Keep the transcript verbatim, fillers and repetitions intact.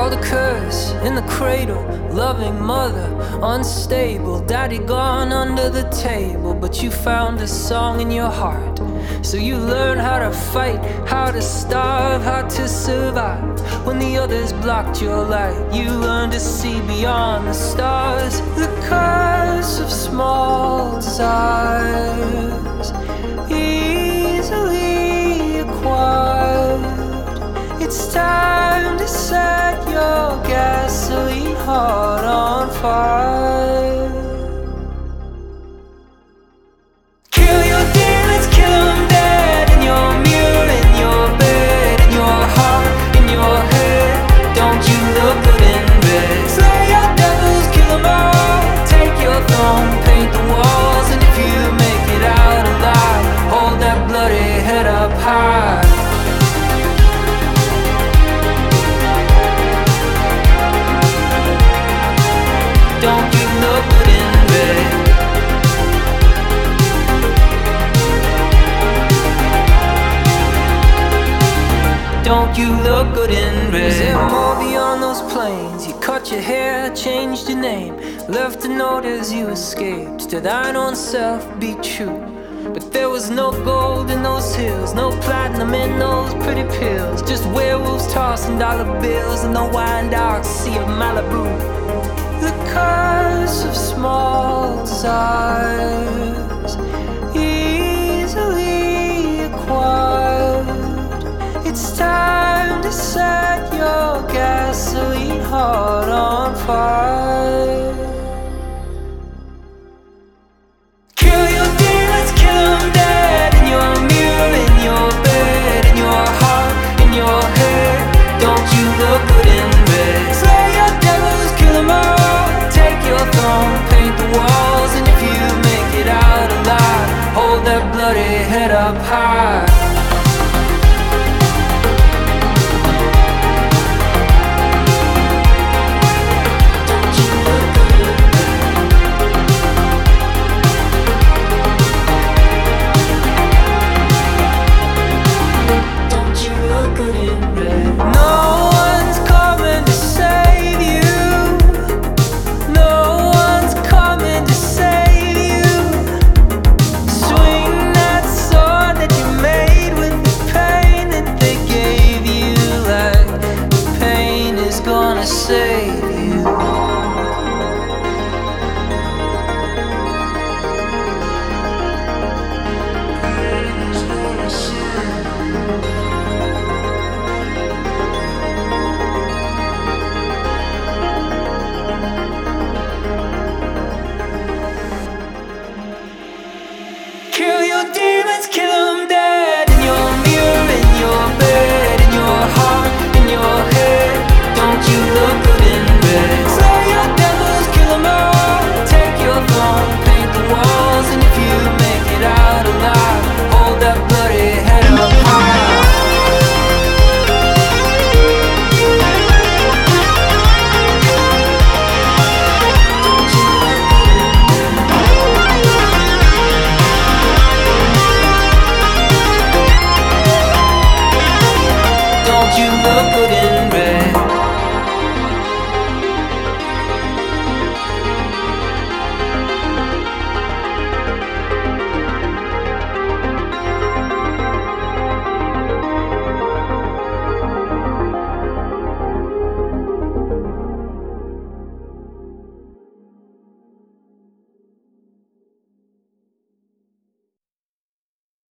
called a curse in the cradle. Loving mother, unstable. Daddy gone under the table. But you found a song in your heart. So you learned how to fight, how to starve, how to survive. When the others blocked your light, you learned to see beyond the stars. The curse of small desires, easily acquired. It's time to set your gasoline heart on fire. Kill your demons, kill them dead. In your mirror, in your bed, in your heart, in your head. Don't you look good in bed? Slay your devils, kill them all. Take your throne, paint the walls. And if you make it out alive, hold that bloody head up high. Don't you look good in bed? Don't you look good in bed? Was there more beyond those plains? You cut your hair, changed your name, left a note as you escaped. To thine own self be true. But there was no gold in those hills, no platinum in those pretty pills. Just werewolves tossing dollar bills in the wine dark sea of Malibu. The curse of small desires, easily acquired. It's time to set your gasoline heart on fire. Kill your demons, kill them dead. In your mirror, in your bed, in your heart, in your head. Don't you look good in bed? Slay your devils, kill them all. Take your throne, paint the walls. And if you make it out alive, hold that bloody head up high. Kill your demons, kill them dead. In your mirror, in your bed, in your heart, in your head. Don't you look good in bed? Slay your devils, kill them all. Take your throne, paint the walls. And if you make it out alive, hold that bloody head up high. Don't you look good in